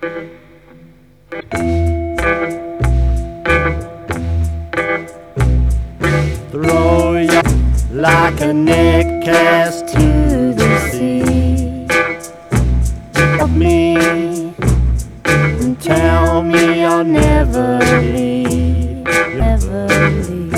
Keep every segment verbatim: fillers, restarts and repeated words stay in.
Throw you like a net cast to the sea. Love me and tell me you'll never leave, never leave.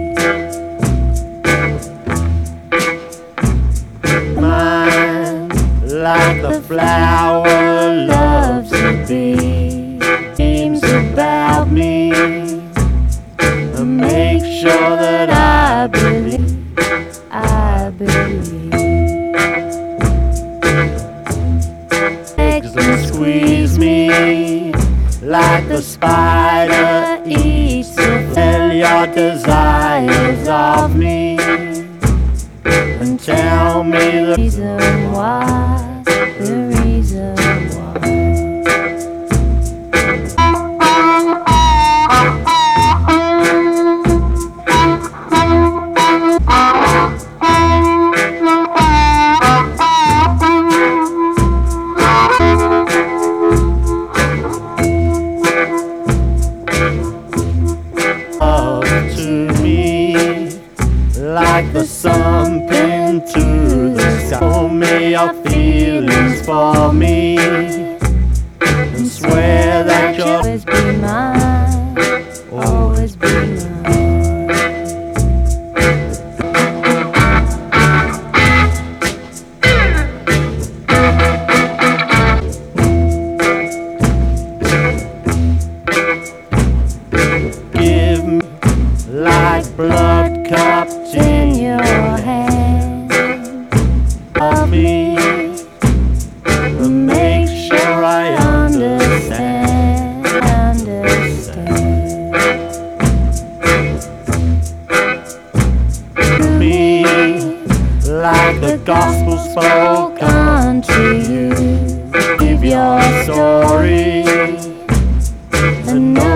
Mine, like the flower loves to be, dreams about me and make sure that I believe, I believe. Eggs and squeeze me like the spider eats the fill your desires of me and tell me the reason why, the reason why. Like the sun pinned to the sky. Show me your feelings for me and swear that you'll always be mine, always be mine. Give me like blood cups in your hand of me and make sure I understand, understand me like the gospel spoken to you. Give your story and know